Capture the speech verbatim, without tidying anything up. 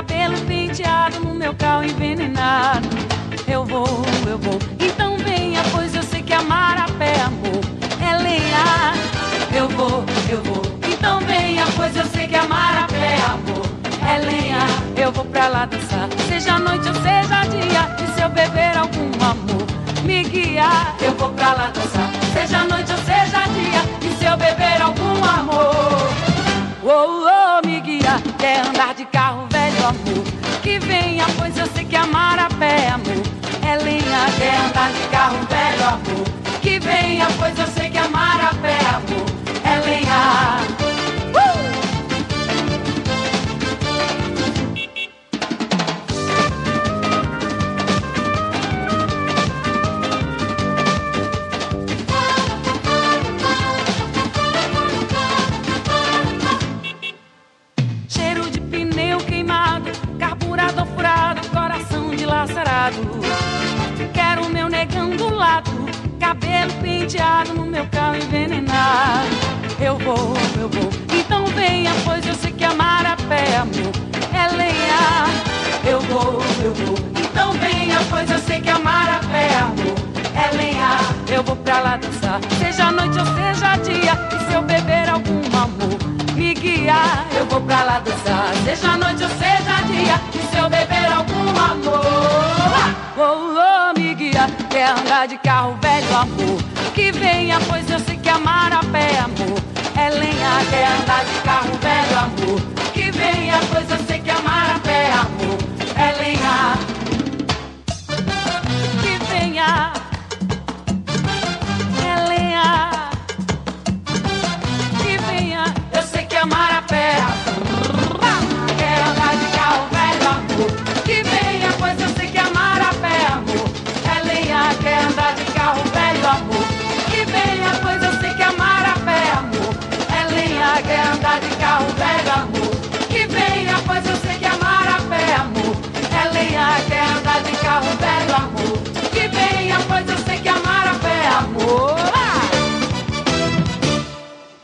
cabelo penteado, no meu carro envenenado. Eu vou, eu vou, então venha, pois eu sei que amar a pé, amor, é lenha. Eu vou, eu vou, então venha, pois eu sei que amar a pé, amor, é lenha. Eu vou pra lá dançar, seja noite ou seja dia, e se eu beber algum amor me guiar. Eu vou pra lá dançar, seja noite ou seja dia, e se eu beber algum amor, oh, oh, me guiar. Quer andar de carro velho, amor, que venha, pois eu sei que amar a pé, amor, é lenha. Quer andar de carro velho, amor, que venha, pois eu sei que amar a pé, amor, é lenha. Uh! Cheiro de pneu queimado, carburador furado, coração dilacerado. Quero meu negão do lado, cabelo penteado, no meu carro envenenado. Eu vou, eu vou, então venha, pois eu sei que amar a pé, amor, é lenha. Eu vou, eu vou, então venha, pois eu sei que amar a pé, amor, é lenha. Eu vou pra lá dançar, seja noite ou seja dia, e se eu beber algum amor me guiar. Eu vou pra lá dançar, seja noite ou seja dia, e se eu beber algum amor, oh, oh, me guiar. Quer andar de carro velho, amor, que venha, pois eu sei que amar a pé, amor, é lenha. Quer andar de carro velho, amor, que venha, pois eu sei